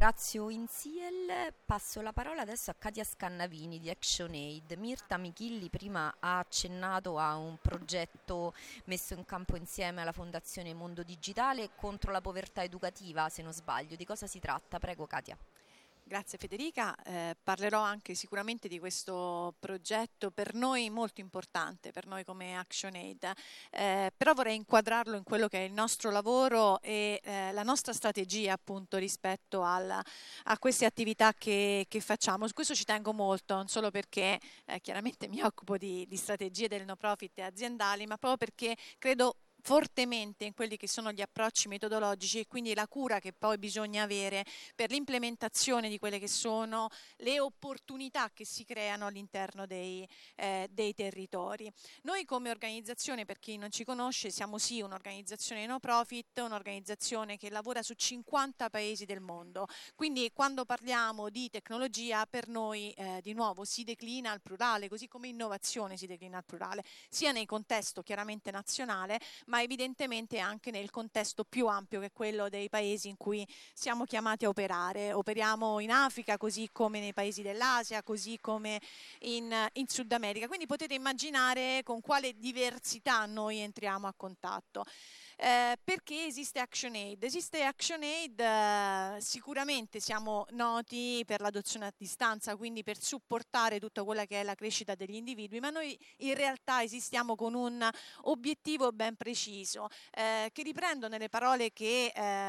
Ringrazio Insiel, passo la parola adesso a Katia Scannavini di ActionAid. Mirta Michilli prima ha accennato a un progetto messo in campo insieme alla Fondazione Mondo Digitale contro la povertà educativa, se non sbaglio. Di cosa si tratta? Prego Katia. Grazie Federica, parlerò anche sicuramente di questo progetto per noi molto importante, per noi come ActionAid, però vorrei inquadrarlo in quello che è il nostro lavoro e la nostra strategia appunto rispetto a queste attività che facciamo. Su questo ci tengo molto, non solo perché chiaramente mi occupo di strategie del no profit e aziendali, ma proprio perché credo fortemente in quelli che sono gli approcci metodologici e quindi la cura che poi bisogna avere per l'implementazione di quelle che sono le opportunità che si creano all'interno dei territori. Noi come organizzazione, per chi non ci conosce, siamo sì un'organizzazione no profit, un'organizzazione che lavora su 50 paesi del mondo, quindi quando parliamo di tecnologia per noi di nuovo si declina al plurale, così come innovazione si declina al plurale, sia nel contesto chiaramente nazionale, ma evidentemente anche nel contesto più ampio che è quello dei paesi in cui siamo chiamati a operare. Operiamo in Africa, così come nei paesi dell'Asia, così come in Sud America. Quindi potete immaginare con quale diversità noi entriamo a contatto. Perché esiste ActionAid? Esiste ActionAid, sicuramente siamo noti per l'adozione a distanza, quindi per supportare tutta quella che è la crescita degli individui, ma noi in realtà esistiamo con un obiettivo ben preciso, che riprendo nelle parole che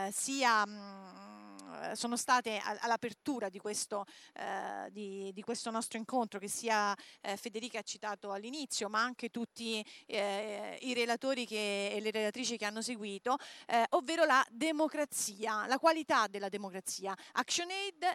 sono state all'apertura di questo nostro incontro, che sia Federica ha citato all'inizio, ma anche tutti i relatori e le relatrici che hanno seguito, ovvero la democrazia, la qualità della democrazia. ActionAid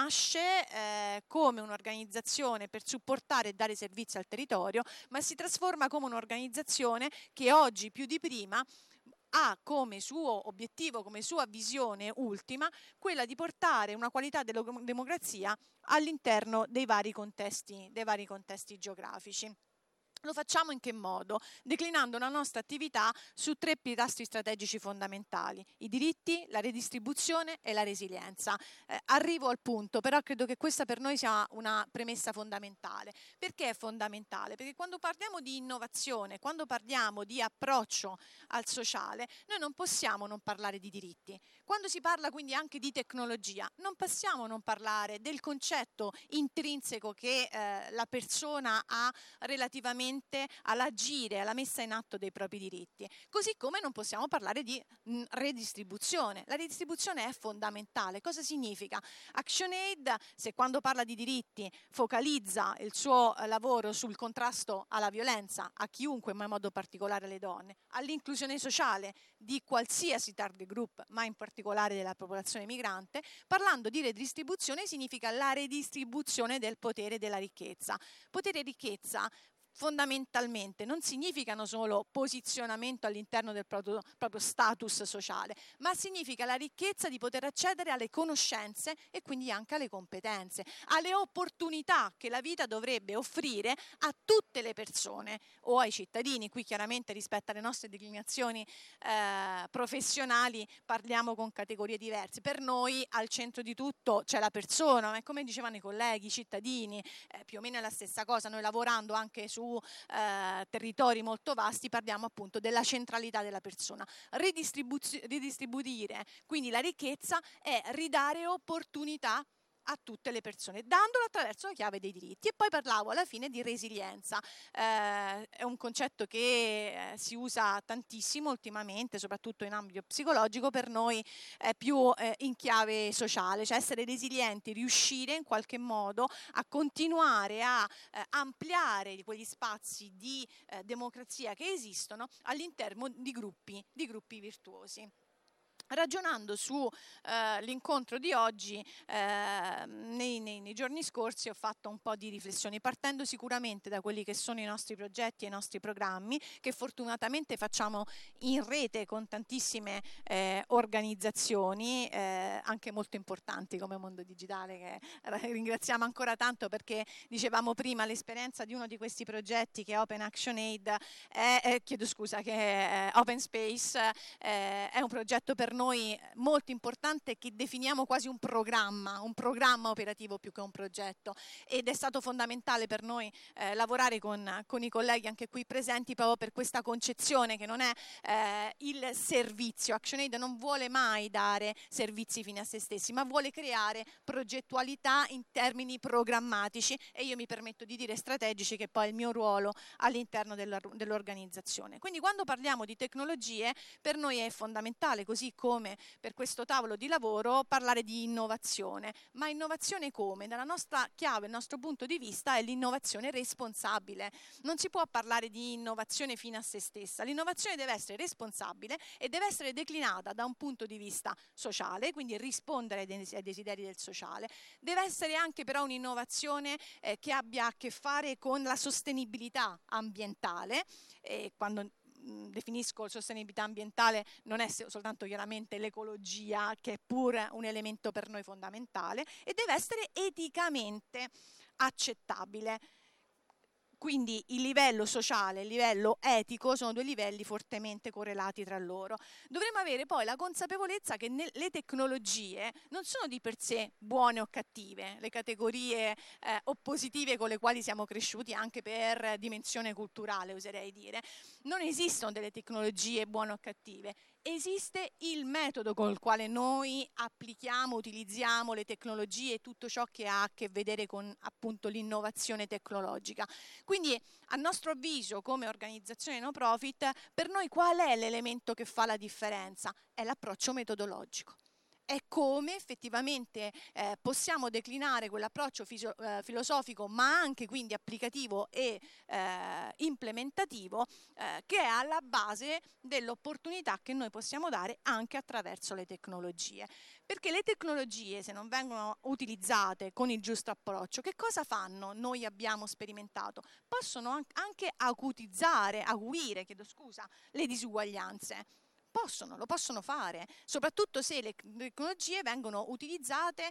nasce come un'organizzazione per supportare e dare servizi al territorio, ma si trasforma come un'organizzazione che oggi più di prima ha come suo obiettivo, come sua visione ultima, quella di portare una qualità della democrazia all'interno dei vari contesti geografici. Lo facciamo in che modo? Declinando la nostra attività su 3 pilastri strategici fondamentali: i diritti, la redistribuzione e la resilienza. Arrivo al punto, però credo che questa per noi sia una premessa fondamentale. Perché è fondamentale? Perché quando parliamo di innovazione, quando parliamo di approccio al sociale, noi non possiamo non parlare di diritti. Quando si parla quindi anche di tecnologia, non possiamo non parlare del concetto intrinseco che la persona ha relativamente all'agire, alla messa in atto dei propri diritti. Così come non possiamo parlare di redistribuzione. La redistribuzione è fondamentale. Cosa significa? ActionAid, se quando parla di diritti focalizza il suo lavoro sul contrasto alla violenza, a chiunque, ma in modo particolare alle donne, all'inclusione sociale di qualsiasi target group, ma in particolare della popolazione migrante, parlando di redistribuzione significa la redistribuzione del potere e della ricchezza. Potere e ricchezza fondamentalmente non significano solo posizionamento all'interno del proprio status sociale, ma significa la ricchezza di poter accedere alle conoscenze e quindi anche alle competenze, alle opportunità che la vita dovrebbe offrire a tutte le persone o ai cittadini. Qui chiaramente rispetto alle nostre declinazioni professionali parliamo con categorie diverse. Per noi al centro di tutto c'è la persona, ma come dicevano i colleghi, i cittadini, più o meno è la stessa cosa. Noi lavorando anche su territori molto vasti parliamo appunto della centralità della persona. Ridistribuire quindi la ricchezza è ridare opportunità a tutte le persone, dandolo attraverso la chiave dei diritti. E poi parlavo alla fine di resilienza, è un concetto che si usa tantissimo ultimamente, soprattutto in ambito psicologico. Per noi è più in chiave sociale, cioè essere resilienti, riuscire in qualche modo a continuare a ampliare quegli spazi di democrazia che esistono all'interno di gruppi virtuosi. Ragionando su l'incontro di oggi, nei giorni scorsi ho fatto un po' di riflessioni, partendo sicuramente da quelli che sono i nostri progetti e i nostri programmi, che fortunatamente facciamo in rete con tantissime organizzazioni, anche molto importanti come Mondo Digitale, che ringraziamo ancora tanto, perché dicevamo prima l'esperienza di uno di questi progetti, che è Open ActionAid, che è Open Space, è un progetto per per noi molto importante che definiamo quasi un programma operativo più che un progetto, ed è stato fondamentale per noi lavorare con i colleghi anche qui presenti proprio per questa concezione che non è il servizio. ActionAid non vuole mai dare servizi fine a se stessi, ma vuole creare progettualità in termini programmatici, e io mi permetto di dire strategici, che poi è il mio ruolo all'interno dell'organizzazione. Quindi quando parliamo di tecnologie, per noi è fondamentale, così come per questo tavolo di lavoro, parlare di innovazione. Ma innovazione come? Dalla nostra chiave, il nostro punto di vista è l'innovazione responsabile. Non si può parlare di innovazione fine a se stessa. L'innovazione deve essere responsabile e deve essere declinata da un punto di vista sociale, quindi rispondere ai desideri del sociale. Deve essere anche però un'innovazione che abbia a che fare con la sostenibilità ambientale, quando definisco sostenibilità ambientale non è soltanto chiaramente l'ecologia, che è pure un elemento per noi fondamentale, e deve essere eticamente accettabile. Quindi il livello sociale e il livello etico sono due livelli fortemente correlati tra loro. Dovremmo avere poi la consapevolezza che le tecnologie non sono di per sé buone o cattive, le categorie oppositive con le quali siamo cresciuti anche per dimensione culturale, oserei dire. Non esistono delle tecnologie buone o cattive. Esiste il metodo con il quale noi applichiamo, utilizziamo le tecnologie e tutto ciò che ha a che vedere con appunto l'innovazione tecnologica. Quindi a nostro avviso, come organizzazione no profit, per noi qual è l'elemento che fa la differenza? È l'approccio metodologico. È come effettivamente possiamo declinare quell'approccio filosofico, ma anche quindi applicativo e implementativo, che è alla base dell'opportunità che noi possiamo dare anche attraverso le tecnologie. Perché le tecnologie, se non vengono utilizzate con il giusto approccio, che cosa fanno? Noi abbiamo sperimentato. Possono anche acuire le disuguaglianze. Lo possono fare, soprattutto se le tecnologie vengono utilizzate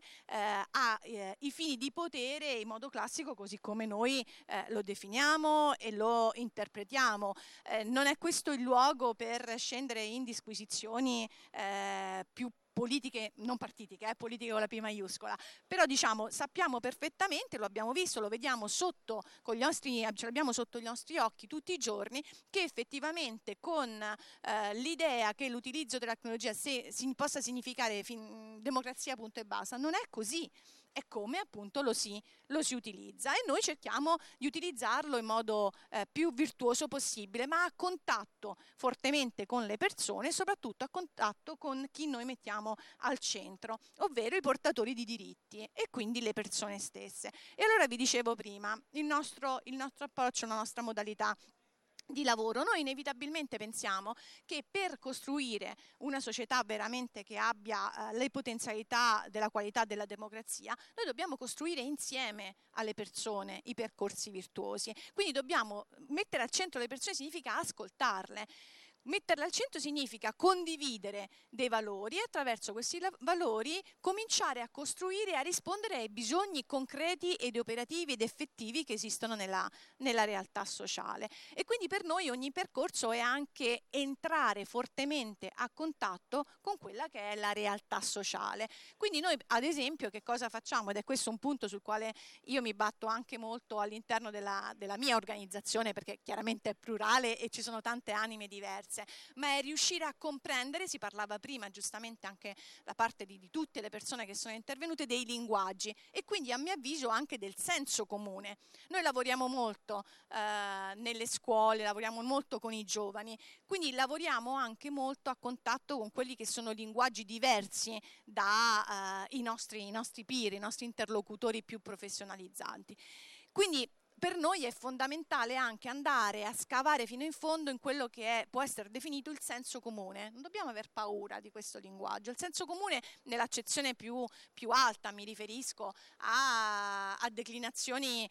ai fini di potere in modo classico, così come noi lo definiamo e lo interpretiamo. Non è questo il luogo per scendere in disquisizioni più politiche, non partitiche, politiche con la P maiuscola, però diciamo sappiamo perfettamente, lo abbiamo visto, lo vediamo ce l'abbiamo sotto gli nostri occhi tutti i giorni, che effettivamente con l'idea che l'utilizzo della tecnologia possa significare democrazia punto e basta, non è così. È come appunto lo si utilizza, e noi cerchiamo di utilizzarlo in modo più virtuoso possibile, ma a contatto fortemente con le persone, soprattutto a contatto con chi noi mettiamo al centro, ovvero i portatori di diritti e quindi le persone stesse. E allora vi dicevo prima, il nostro approccio, la nostra modalità di lavoro. Noi inevitabilmente pensiamo che per costruire una società veramente che abbia le potenzialità della qualità della democrazia, noi dobbiamo costruire insieme alle persone i percorsi virtuosi. Quindi dobbiamo mettere al centro le persone, significa ascoltarle. Metterle al centro significa condividere dei valori e attraverso questi valori cominciare a costruire e a rispondere ai bisogni concreti ed operativi ed effettivi che esistono nella realtà sociale. E quindi per noi ogni percorso è anche entrare fortemente a contatto con quella che è la realtà sociale. Quindi noi ad esempio che cosa facciamo? Ed è questo un punto sul quale io mi batto anche molto all'interno della mia organizzazione, perché chiaramente è plurale e ci sono tante anime diverse, ma è riuscire a comprendere, si parlava prima giustamente anche da parte di tutte le persone che sono intervenute, dei linguaggi e quindi a mio avviso anche del senso comune. Noi lavoriamo molto nelle scuole, lavoriamo molto con i giovani, quindi lavoriamo anche molto a contatto con quelli che sono linguaggi diversi dai nostri peer, i nostri interlocutori più professionalizzanti. Quindi per noi è fondamentale anche andare a scavare fino in fondo in quello che può essere definito il senso comune. Non dobbiamo aver paura di questo linguaggio. Il senso comune nell'accezione più alta, mi riferisco a declinazioni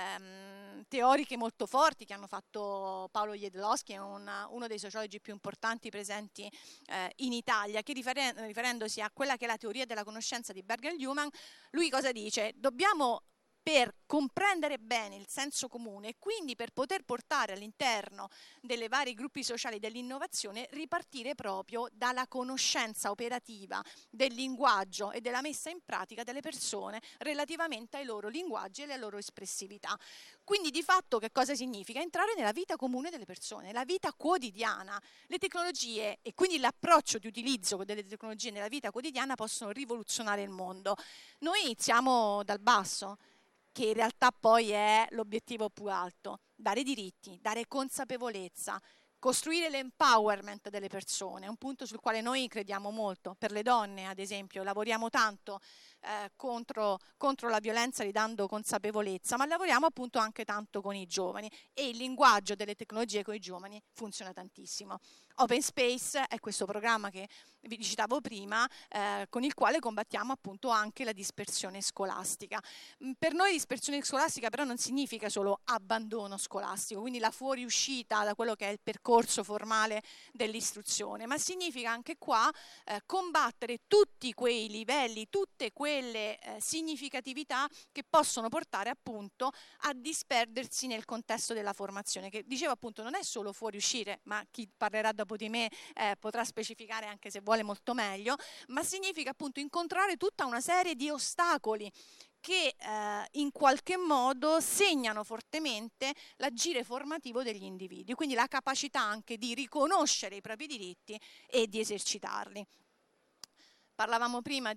teoriche molto forti che hanno fatto Paolo Jedlowski, uno dei sociologi più importanti presenti in Italia, che riferendosi a quella che è la teoria della conoscenza di Berger-Luhmann, lui cosa dice? Dobbiamo per comprendere bene il senso comune e quindi per poter portare all'interno delle vari gruppi sociali dell'innovazione, ripartire proprio dalla conoscenza operativa del linguaggio e della messa in pratica delle persone relativamente ai loro linguaggi e alle loro espressività. Quindi di fatto che cosa significa? Entrare nella vita comune delle persone, la vita quotidiana. Le tecnologie e quindi l'approccio di utilizzo delle tecnologie nella vita quotidiana possono rivoluzionare il mondo. Noi iniziamo dal basso, che in realtà poi è l'obiettivo più alto: dare diritti, dare consapevolezza, costruire l'empowerment delle persone, è un punto sul quale noi crediamo molto. Per le donne, ad esempio, lavoriamo tanto contro la violenza, ridando consapevolezza, ma lavoriamo appunto anche tanto con i giovani, e il linguaggio delle tecnologie con i giovani funziona tantissimo. Open Space è questo programma che vi citavo prima, con il quale combattiamo appunto anche la dispersione scolastica. Per noi dispersione scolastica però non significa solo abbandono scolastico, quindi la fuoriuscita da quello che è il percorso formale dell'istruzione, ma significa anche qua combattere tutti quei livelli, tutte quelle significatività che possono portare appunto a disperdersi nel contesto della formazione, che dicevo appunto non è solo fuoriuscire, ma chi parlerà dopo di me potrà specificare anche se vuole molto meglio, ma significa appunto incontrare tutta una serie di ostacoli che in qualche modo segnano fortemente l'agire formativo degli individui, quindi la capacità anche di riconoscere i propri diritti e di esercitarli. Accennavamo prima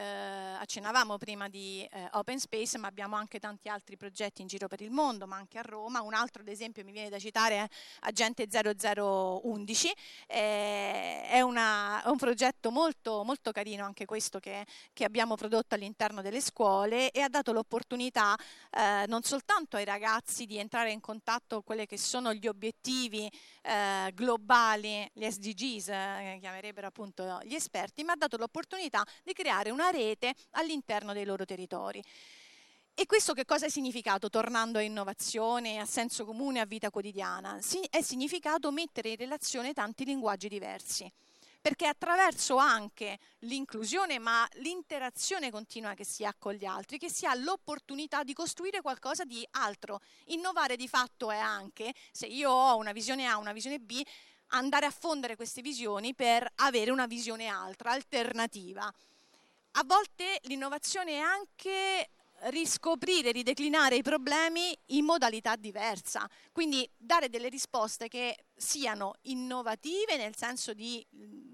di Open Space, ma abbiamo anche tanti altri progetti in giro per il mondo, ma anche a Roma. Un altro, ad esempio, mi viene da citare è Agente 0011, è un progetto molto, molto carino anche questo che abbiamo prodotto all'interno delle scuole, e ha dato l'opportunità non soltanto ai ragazzi di entrare in contatto con quelli che sono gli obiettivi globali, gli SDGs, chiamerebbero appunto gli esperti, ma ha dato l'opportunità di creare una rete all'interno dei loro territori. E questo che cosa ha significato, tornando a innovazione, a senso comune, a vita quotidiana? È significato mettere in relazione tanti linguaggi diversi, perché attraverso anche l'inclusione, ma l'interazione continua che si ha con gli altri, che si ha l'opportunità di costruire qualcosa di altro. Innovare di fatto è anche, se io ho una visione A, una visione B, andare a fondere queste visioni per avere una visione altra, alternativa. A volte l'innovazione è anche riscoprire, rideclinare i problemi in modalità diversa, quindi dare delle risposte che siano innovative nel senso di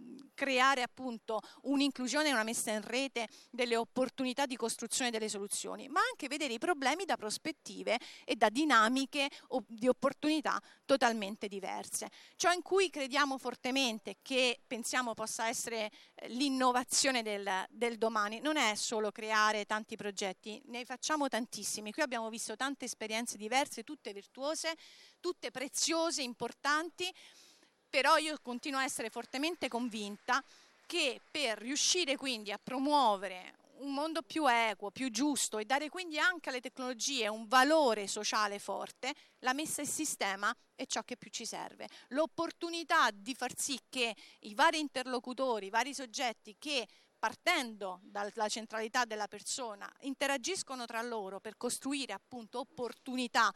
creare appunto un'inclusione e una messa in rete delle opportunità di costruzione delle soluzioni, ma anche vedere i problemi da prospettive e da dinamiche di opportunità totalmente diverse. Ciò in cui crediamo fortemente, che pensiamo possa essere l'innovazione del domani, non è solo creare tanti progetti, ne facciamo tantissimi. Qui abbiamo visto tante esperienze diverse, tutte virtuose, tutte preziose, importanti, però io continuo a essere fortemente convinta che per riuscire quindi a promuovere un mondo più equo, più giusto, e dare quindi anche alle tecnologie un valore sociale forte, la messa in sistema è ciò che più ci serve. L'opportunità di far sì che i vari interlocutori, i vari soggetti che, partendo dalla centralità della persona, interagiscono tra loro per costruire appunto opportunità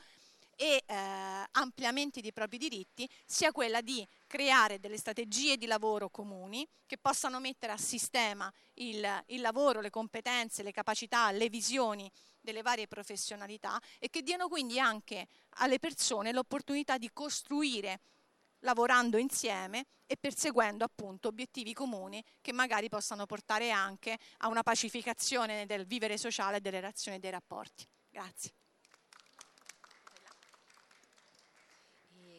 e ampliamenti dei propri diritti, sia quella di creare delle strategie di lavoro comuni che possano mettere a sistema il lavoro, le competenze, le capacità, le visioni delle varie professionalità, e che diano quindi anche alle persone l'opportunità di costruire lavorando insieme e perseguendo appunto obiettivi comuni che magari possano portare anche a una pacificazione del vivere sociale e delle relazioni e dei rapporti. Grazie.